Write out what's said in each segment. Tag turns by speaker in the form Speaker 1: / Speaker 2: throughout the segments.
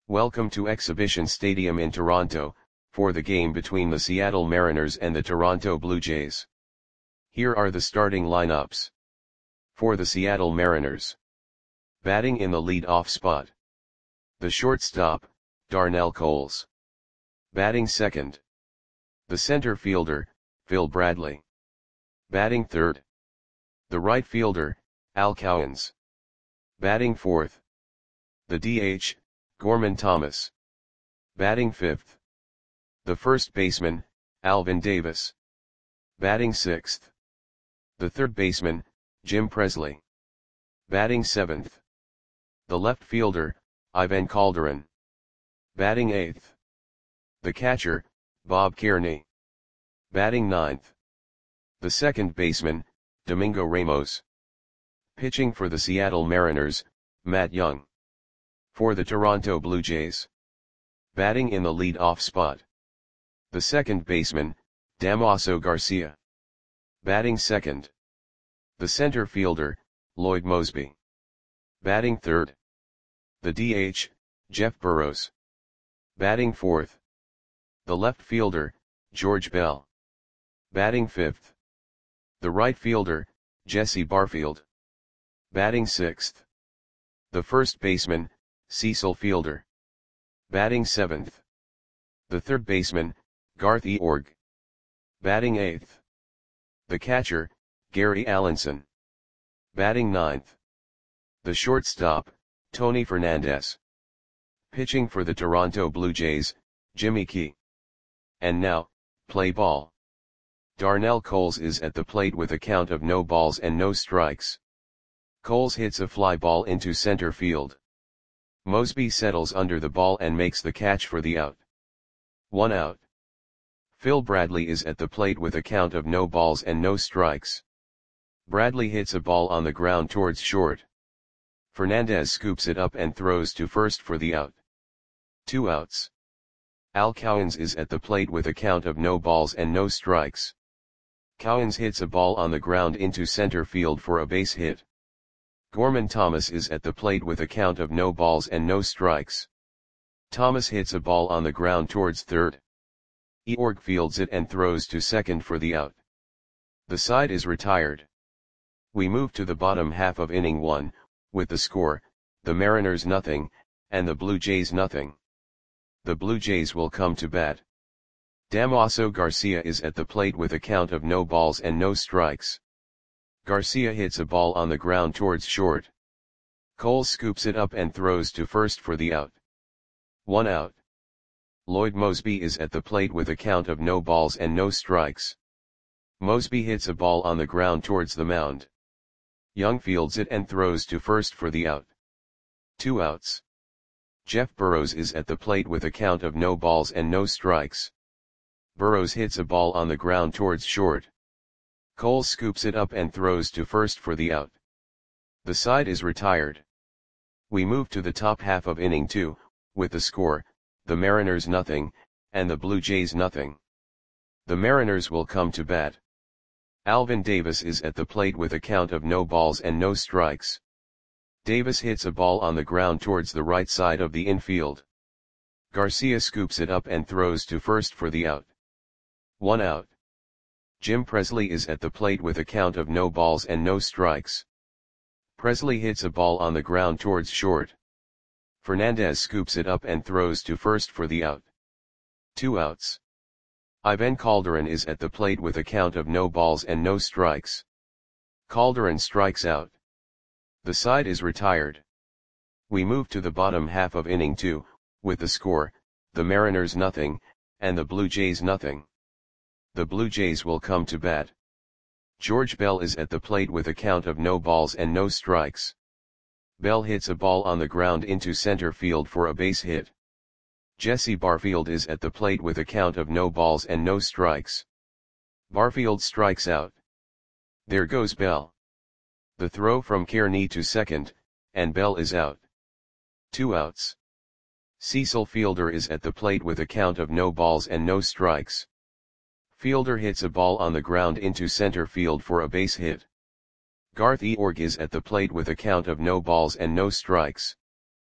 Speaker 1: Welcome to Exhibition Stadium in Toronto, for the game between the Seattle Mariners and the Toronto Blue Jays. Here are the starting lineups. For the Seattle Mariners. Batting in the lead-off spot. The shortstop, Darnell Coles. Batting second. The center fielder, Phil Bradley. Batting third. The right fielder, Al Cowens. Batting fourth. The DH, Gorman Thomas. Batting fifth. The first baseman, Alvin Davis. Batting sixth. The third baseman, Jim Presley. Batting seventh. The left fielder, Ivan Calderon. Batting eighth. The catcher, Bob Kearney. Batting ninth. The second baseman, Domingo Ramos. Pitching for the Seattle Mariners, Matt Young. For the Toronto Blue Jays. Batting in the lead-off spot. The second baseman, Damaso Garcia. Batting second. The center fielder, Lloyd Moseby. Batting third. The DH, Jeff Burroughs. Batting fourth. The left fielder, George Bell. Batting fifth. The right fielder, Jesse Barfield. Batting sixth. The first baseman, Cecil Fielder. Batting seventh. The third baseman, Garth Eorg. Batting eighth. The catcher, Gary Allenson. Batting ninth. The shortstop, Tony Fernandez. Pitching for the Toronto Blue Jays, Jimmy Key. And now, play ball. Darnell Coles is at the plate with a count of no balls and no strikes. Coles hits a fly ball into center field. Moseby settles under the ball and makes the catch for the out. 1 out. Phil Bradley is at the plate with a count of no balls and no strikes. Bradley hits a ball on the ground towards short. Fernandez scoops it up and throws to first for the out. 2 outs. Al Cowens is at the plate with a count of no balls and no strikes. Cowens hits a ball on the ground into center field for a base hit. Gorman Thomas is at the plate with a count of no balls and no strikes. Thomas hits a ball on the ground towards third. Eorg fields it and throws to second for the out. The side is retired. We move to the bottom half of inning 1, with the score, the Mariners nothing, and the Blue Jays nothing. The Blue Jays will come to bat. Damaso Garcia is at the plate with a count of no balls and no strikes. Garcia hits a ball on the ground towards short. Coles scoops it up and throws to first for the out. 1 out. Lloyd Moseby is at the plate with a count of no balls and no strikes. Moseby hits a ball on the ground towards the mound. Young fields it and throws to first for the out. 2 outs. Jeff Burroughs is at the plate with a count of no balls and no strikes. Burroughs hits a ball on the ground towards short. Coles scoops it up and throws to first for the out. The side is retired. We move to the top half of inning 2, with the score, the Mariners nothing, and the Blue Jays nothing. The Mariners will come to bat. Alvin Davis is at the plate with a count of no balls and no strikes. Davis hits a ball on the ground towards the right side of the infield. Garcia scoops it up and throws to first for the out. 1 out. Jim Presley is at the plate with a count of no balls and no strikes. Presley hits a ball on the ground towards short. Fernandez scoops it up and throws to first for the out. 2 outs. Ivan Calderon is at the plate with a count of no balls and no strikes. Calderon strikes out. The side is retired. We move to the bottom half of inning 2, with the score, the Mariners nothing, and the Blue Jays nothing. The Blue Jays will come to bat. George Bell is at the plate with a count of no balls and no strikes. Bell hits a ball on the ground into center field for a base hit. Jesse Barfield is at the plate with a count of no balls and no strikes. Barfield strikes out. There goes Bell. The throw from Kearney to second, and Bell is out. 2 outs. Cecil Fielder is at the plate with a count of no balls and no strikes. Fielder hits a ball on the ground into center field for a base hit. Garth Eorg is at the plate with a count of no balls and no strikes.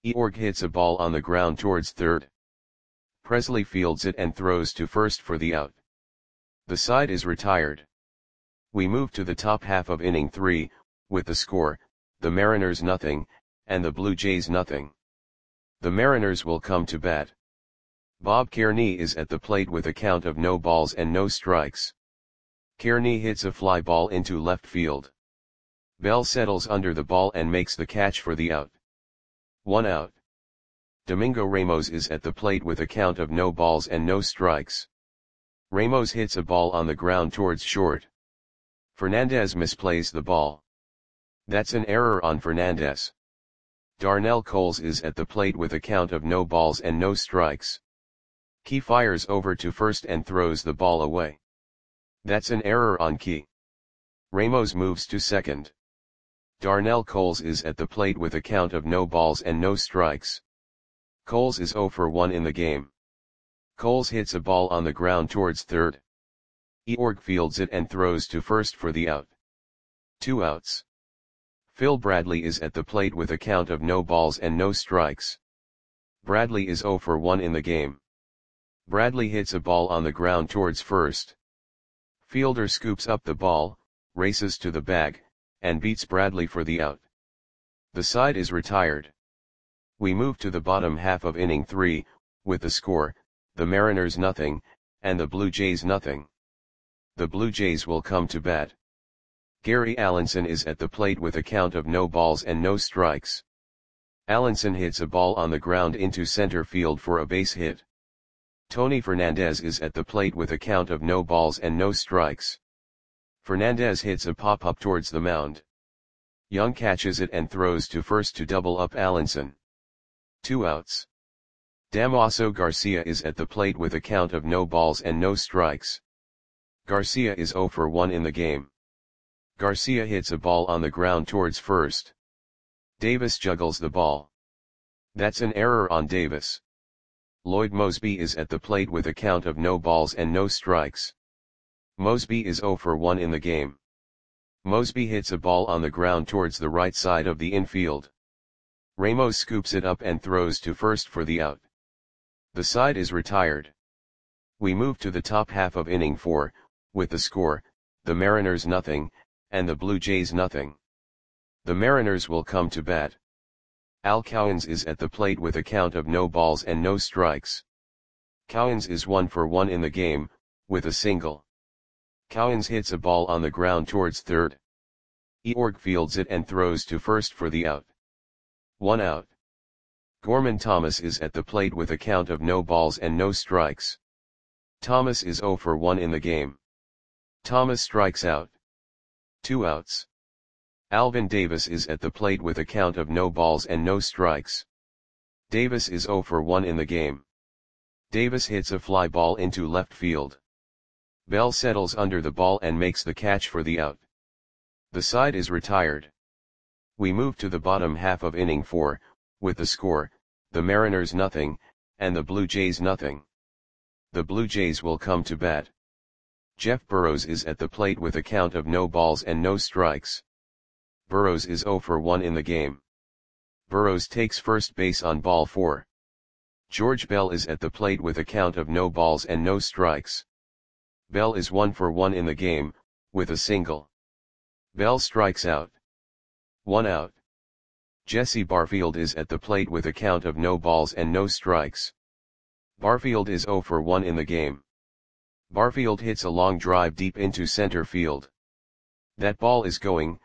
Speaker 1: Eorg hits a ball on the ground towards third. Presley fields it and throws to first for the out. The side is retired. We move to the top half of inning 3, with the score, the Mariners nothing, and the Blue Jays nothing. The Mariners will come to bat. Bob Kearney is at the plate with a count of no balls and no strikes. Kearney hits a fly ball into left field. Bell settles under the ball and makes the catch for the out. 1 out. Domingo Ramos is at the plate with a count of no balls and no strikes. Ramos hits a ball on the ground towards short. Fernandez misplays the ball. That's an error on Fernandez. Darnell Coles is at the plate with a count of no balls and no strikes. Key fires over to first and throws the ball away. That's an error on Key. Ramos moves to second. Darnell Coles is at the plate with a count of no balls and no strikes. Coles is 0 for 1 in the game. Coles hits a ball on the ground towards third. Eorg fields it and throws to first for the out. 2 outs. Phil Bradley is at the plate with a count of no balls and no strikes. Bradley is 0 for 1 in the game. Bradley hits a ball on the ground towards first. Fielder scoops up the ball, races to the bag, and beats Bradley for the out. The side is retired. We move to the bottom half of inning 3, with the score, the Mariners nothing, and the Blue Jays nothing. The Blue Jays will come to bat. Gary Allenson is at the plate with a count of no balls and no strikes. Allenson hits a ball on the ground into center field for a base hit. Tony Fernandez is at the plate with a count of no balls and no strikes. Fernandez hits a pop-up towards the mound. Young catches it and throws to first to double up Allenson. 2 outs. Damaso Garcia is at the plate with a count of no balls and no strikes. Garcia is 0 for 1 in the game. Garcia hits a ball on the ground towards first. Davis juggles the ball. That's an error on Davis. Lloyd Mosby is at the plate with a count of no balls and no strikes. Mosby is 0 for 1 in the game. Mosby hits a ball on the ground towards the right side of the infield. Ramos scoops it up and throws to first for the out. The side is retired. We move to the top half of inning 4, with the score, the Mariners nothing, and the Blue Jays nothing. The Mariners will come to bat. Al Cowens is at the plate with a count of no balls and no strikes. Cowens is 1 for 1 in the game, with a single. Cowens hits a ball on the ground towards third. Eorg fields it and throws to first for the out. 1 out. Gorman Thomas is at the plate with a count of no balls and no strikes. Thomas is 0 for 1 in the game. Thomas strikes out. 2 outs. Alvin Davis is at the plate with a count of no balls and no strikes. Davis is 0 for 1 in the game. Davis hits a fly ball into left field. Bell settles under the ball and makes the catch for the out. The side is retired. We move to the bottom half of inning 4, with the score, the Mariners nothing, and the Blue Jays nothing. The Blue Jays will come to bat. Jeff Burrows is at the plate with a count of no balls and no strikes. Burrows is 0 for 1 in the game. Burrows takes first base on ball 4. George Bell is at the plate with a count of no balls and no strikes. Bell is 1 for 1 in the game, with a single. Bell strikes out. 1 out. Jesse Barfield is at the plate with a count of no balls and no strikes. Barfield is 0 for 1 in the game. Barfield hits a long drive deep into center field. That ball is gone.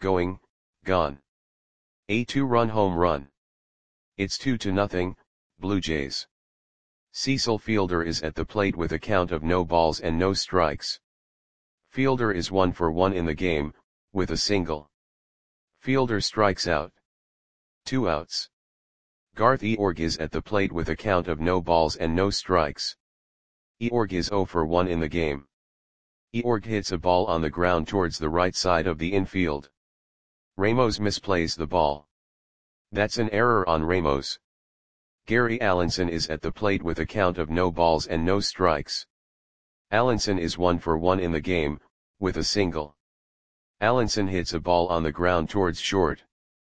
Speaker 1: A 2-run home run. It's 2-0, Blue Jays. Cecil Fielder is at the plate with a count of no balls and no strikes. Fielder is 1 for 1 in the game, with a single. Fielder strikes out. 2 outs. Garth Eorg is at the plate with a count of no balls and no strikes. Eorg is 0 for 1 in the game. Eorg hits a ball on the ground towards the right side of the infield. Ramos misplays the ball. That's an error on Ramos. Gary Allenson is at the plate with a count of no balls and no strikes. Allenson is 1 for 1 in the game, with a single. Allenson hits a ball on the ground towards short.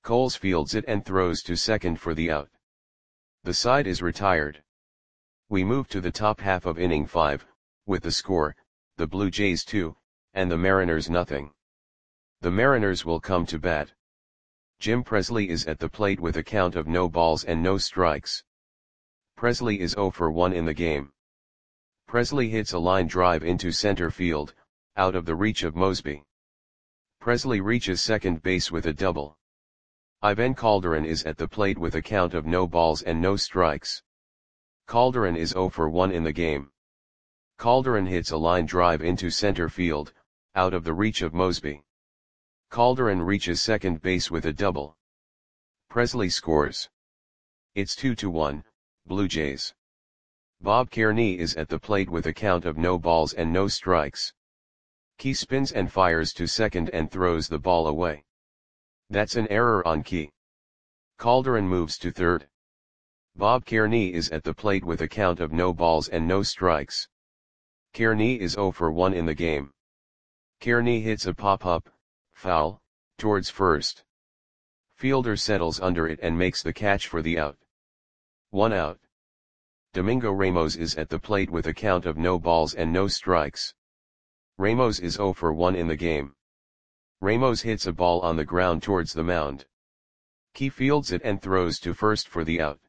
Speaker 1: Coles fields it and throws to second for the out. The side is retired. We move to the top half of inning 5, with the score, the Blue Jays 2, and the Mariners nothing. The Mariners will come to bat. Jim Presley is at the plate with a count of no balls and no strikes. Presley is 0 for 1 in the game. Presley hits a line drive into center field, out of the reach of Mosby. Presley reaches second base with a double. Ivan Calderon is at the plate with a count of no balls and no strikes. Calderon is 0 for 1 in the game. Calderon hits a line drive into center field, out of the reach of Mosby. Calderon reaches second base with a double. Presley scores. It's 2-1, Blue Jays. Bob Kearney is at the plate with a count of no balls and no strikes. Key spins and fires to second and throws the ball away. That's an error on Key. Calderon moves to third. Bob Kearney is at the plate with a count of no balls and no strikes. Kearney is 0 for 1 in the game. Kearney hits a pop-up, foul, towards first. Fielder settles under it and makes the catch for the out. 1 out. Domingo Ramos is at the plate with a count of no balls and no strikes. Ramos is 0 for 1 in the game. Ramos hits a ball on the ground towards the mound. Key fields it and throws to first for the out.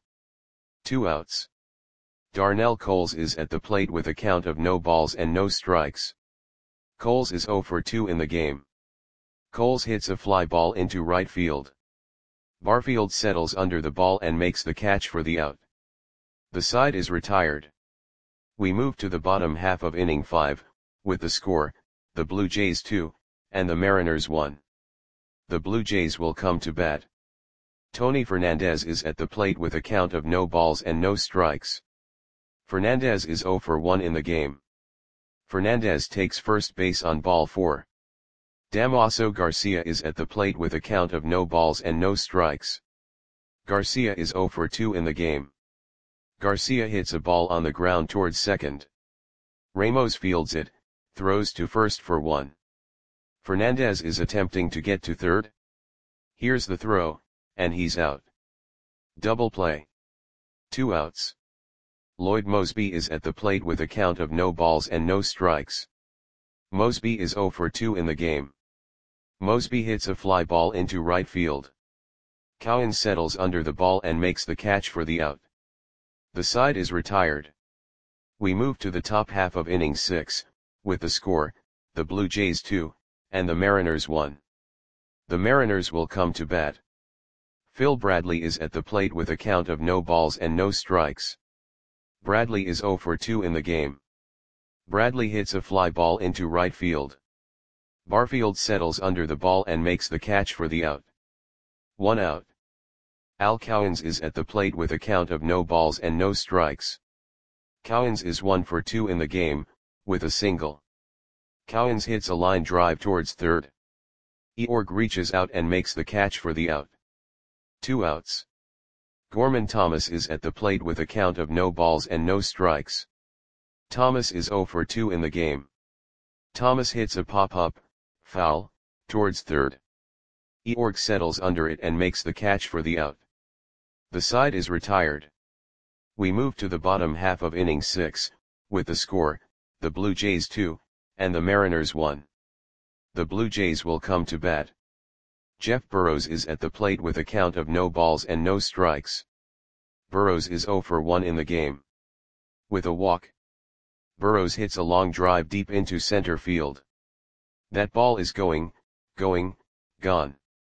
Speaker 1: 2 outs. Darnell Coles is at the plate with a count of no balls and no strikes. Coles is 0 for 2 in the game. Coles hits a fly ball into right field. Barfield settles under the ball and makes the catch for the out. The side is retired. We move to the bottom half of inning 5, with the score, the Blue Jays 2, and the Mariners 1. The Blue Jays will come to bat. Tony Fernandez is at the plate with a count of no balls and no strikes. Fernandez is 0 for 1 in the game. Fernandez takes first base on ball 4. Damaso Garcia is at the plate with a count of no balls and no strikes. Garcia is 0 for 2 in the game. Garcia hits a ball on the ground towards second. Ramos fields it, throws to first for 1. Fernandez is attempting to get to third. Here's the throw, and he's out. Double play. 2 outs. Lloyd Mosby is at the plate with a count of no balls and no strikes. Mosby is 0 for 2 in the game. Mosby hits a fly ball into right field. Cowan settles under the ball and makes the catch for the out. The side is retired. We move to the top half of inning 6, with the score, the Blue Jays 2, and the Mariners 1. The Mariners will come to bat. Phil Bradley is at the plate with a count of no balls and no strikes. Bradley is 0 for 2 in the game. Bradley hits a fly ball into right field. Barfield settles under the ball and makes the catch for the out. 1 out. Al Cowens is at the plate with a count of no balls and no strikes. Cowens is 1 for 2 in the game, with a single. Cowens hits a line drive towards third. Eorg reaches out and makes the catch for the out. 2 outs. Gorman Thomas is at the plate with a count of no balls and no strikes. Thomas is 0 for 2 in the game. Thomas hits a pop-up, foul, towards third. Eorg settles under it and makes the catch for the out. The side is retired. We move to the bottom half of inning 6, with the score, the Blue Jays 2, and the Mariners 1. The Blue Jays will come to bat. Jeff Burrows is at the plate with a count of no balls and no strikes. Burrows is 0 for 1 in the game. With a walk. Burrows hits a long drive deep into center field. That ball is going, gone.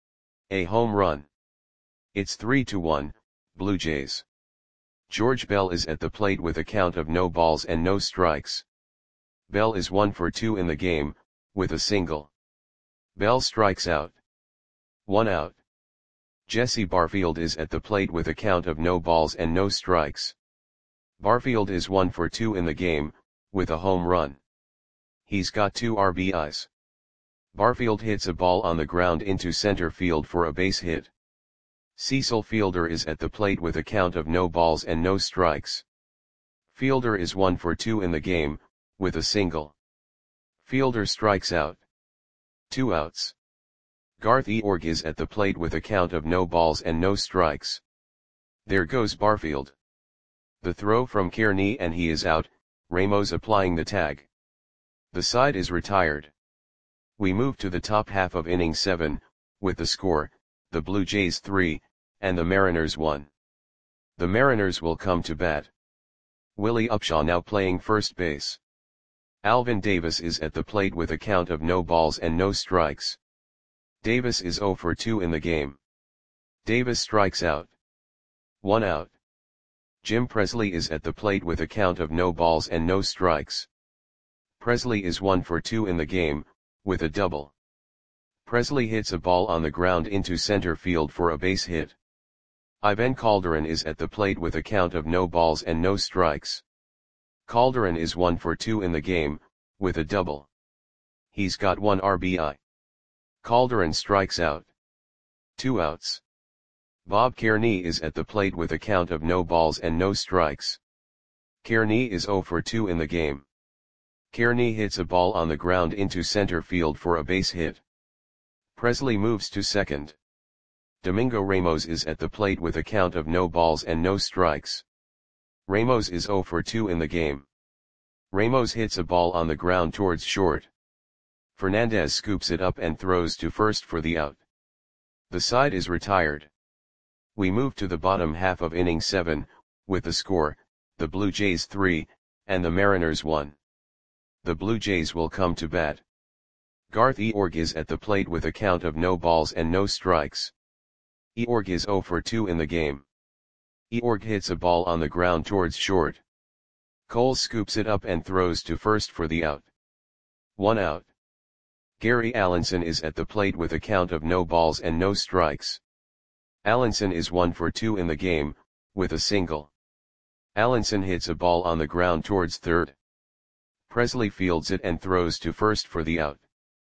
Speaker 1: A home run. It's 3-1, Blue Jays. George Bell is at the plate with a count of no balls and no strikes. Bell is 1 for 2 in the game, with a single. Bell strikes out. 1 out. Jesse Barfield is at the plate with a count of no balls and no strikes. Barfield is 1 for 2 in the game, with a home run. He's got 2 RBIs. Barfield hits a ball on the ground into center field for a base hit. Cecil Fielder is at the plate with a count of no balls and no strikes. Fielder is 1 for 2 in the game, with a single. Fielder strikes out. 2 outs. Garth Eorg is at the plate with a count of no balls and no strikes. There goes Barfield. The throw from Kearney and he is out, Ramos applying the tag. The side is retired. We move to the top half of inning 7, with the score, the Blue Jays 3, and the Mariners 1. The Mariners will come to bat. Willie Upshaw now playing first base. Alvin Davis is at the plate with a count of no balls and no strikes. Davis is 0 for 2 in the game. Davis strikes out. 1 out. Jim Presley is at the plate with a count of no balls and no strikes. Presley is 1 for 2 in the game, with a double. Presley hits a ball on the ground into center field for a base hit. Ivan Calderon is at the plate with a count of no balls and no strikes. Calderon is 1 for 2 in the game, with a double. He's got 1 RBI. Calderon strikes out. 2 outs. Bob Kearney is at the plate with a count of no balls and no strikes. Kearney is 0 for 2 in the game. Kearney hits a ball on the ground into center field for a base hit. Presley moves to second. Domingo Ramos is at the plate with a count of no balls and no strikes. Ramos is 0 for 2 in the game. Ramos hits a ball on the ground towards short. Fernandez scoops it up and throws to first for the out. The side is retired. We move to the bottom half of inning 7, with the score, the Blue Jays 3, and the Mariners 1. The Blue Jays will come to bat. Garth Eorg is at the plate with a count of no balls and no strikes. Eorg is 0 for 2 in the game. Eorg hits a ball on the ground towards short. Cole scoops it up and throws to first for the out. 1 out. Gary Allenson is at the plate with a count of no balls and no strikes. Allenson is 1 for 2 in the game, with a single. Allenson hits a ball on the ground towards third. Presley fields it and throws to first for the out.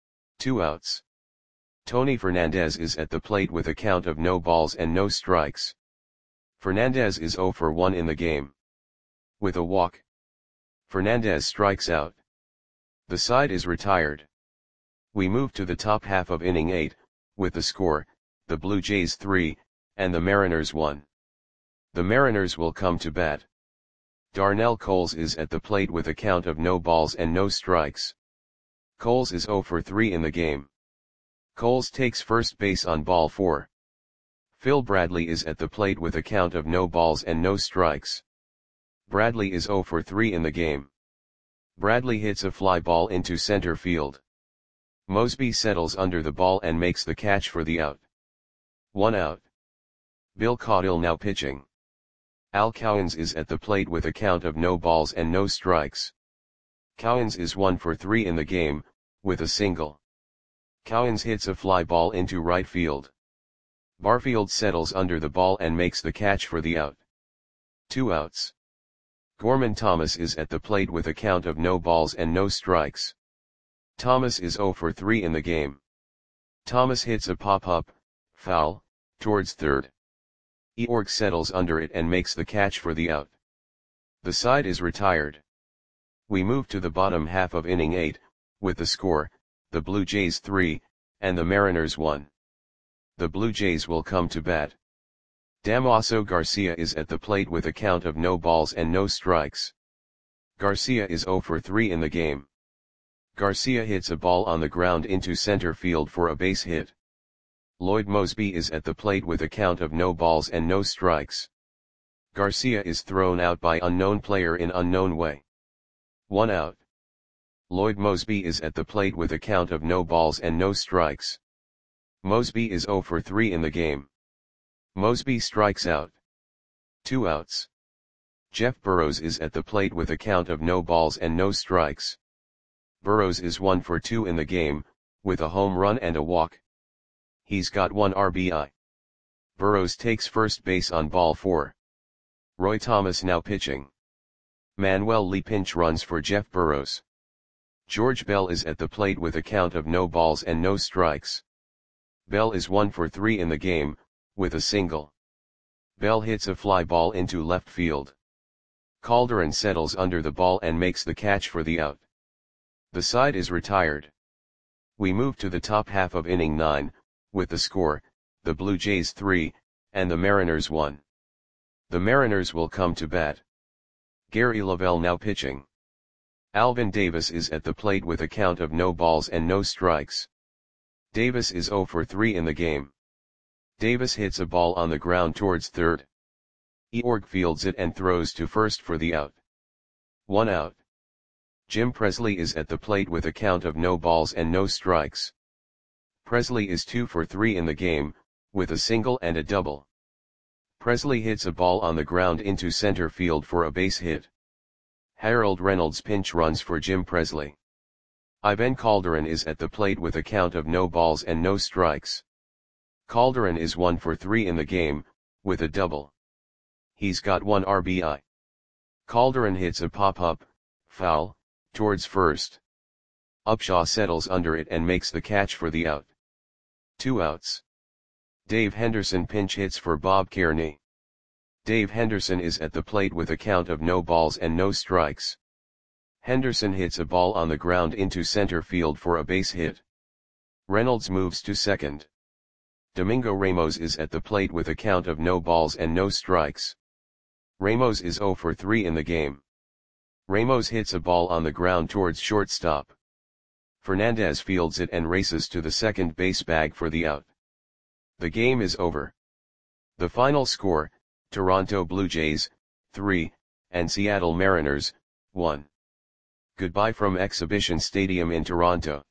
Speaker 1: 2 outs. Tony Fernandez is at the plate with a count of no balls and no strikes. Fernandez is 0 for 1 in the game. With a walk. Fernandez strikes out. The side is retired. We move to the top half of inning 8, with the score, the Blue Jays 3, and the Mariners 1. The Mariners will come to bat. Darnell Coles is at the plate with a count of no balls and no strikes. Coles is 0 for 3 in the game. Coles takes first base on ball 4. Phil Bradley is at the plate with a count of no balls and no strikes. Bradley is 0 for 3 in the game. Bradley hits a fly ball into center field. Mosby settles under the ball and makes the catch for the out. 1 out. Bill Caudill now pitching. Al Cowens is at the plate with a count of no balls and no strikes. Cowens is 1 for 3 in the game, with a single. Cowens hits a fly ball into right field. Barfield settles under the ball and makes the catch for the out. 2 outs. Gorman Thomas is at the plate with a count of no balls and no strikes. Thomas is 0 for 3 in the game. Thomas hits a pop-up, foul, towards third. Eorg settles under it and makes the catch for the out. The side is retired. We move to the bottom half of inning 8, with the score, the Blue Jays 3, and the Mariners 1. The Blue Jays will come to bat. Damaso Garcia is at the plate with a count of no balls and no strikes. Garcia is 0 for 3 in the game. Garcia hits a ball on the ground into center field for a base hit. Lloyd Mosby is at the plate with a count of no balls and no strikes. Garcia is thrown out by unknown player in unknown way. 1 out. Lloyd Mosby is at the plate with a count of no balls and no strikes. Mosby is 0 for 3 in the game. Mosby strikes out. 2 outs. Jeff Burrows is at the plate with a count of no balls and no strikes. Burrows is 1 for 2 in the game, with a home run and a walk. He's got 1 RBI. Burrows takes first base on ball 4. Roy Thomas now pitching. Manuel Lee pinch runs for Jeff Burrows. George Bell is at the plate with a count of no balls and no strikes. Bell is 1 for 3 in the game, with a single. Bell hits a fly ball into left field. Calderon settles under the ball and makes the catch for the out. The side is retired. We move to the top half of inning 9, with the score, the Blue Jays 3, and the Mariners 1. The Mariners will come to bat. Gary Lavelle now pitching. Alvin Davis is at the plate with a count of no balls and no strikes. Davis is 0 for 3 in the game. Davis hits a ball on the ground towards third. Eorg fields it and throws to first for the out. 1 out. Jim Presley is at the plate with a count of no balls and no strikes. Presley is 2 for 3 in the game, with a single and a double. Presley hits a ball on the ground into center field for a base hit. Harold Reynolds pinch runs for Jim Presley. Ivan Calderon is at the plate with a count of no balls and no strikes. Calderon is 1 for 3 in the game, with a double. He's got 1 RBI. Calderon hits a pop-up, foul, towards first. Upshaw settles under it and makes the catch for the out. 2 outs. Dave Henderson pinch hits for Bob Kearney. Dave Henderson is at the plate with a count of no balls and no strikes. Henderson hits a ball on the ground into center field for a base hit. Reynolds moves to second. Domingo Ramos is at the plate with a count of no balls and no strikes. Ramos is 0 for 3 in the game. Ramos hits a ball on the ground towards shortstop. Fernandez fields it and races to the second base bag for the out. The game is over. The final score, Toronto Blue Jays, 3, and Seattle Mariners, 1. Goodbye from Exhibition Stadium in Toronto.